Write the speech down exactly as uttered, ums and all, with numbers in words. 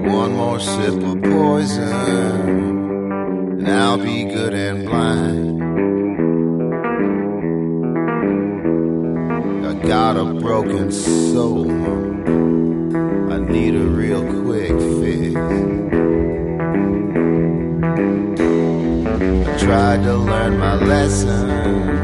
One more sip of poison, and I'll be good and blind. I got a broken soul, I need a real quick fix. I tried to learn my lesson,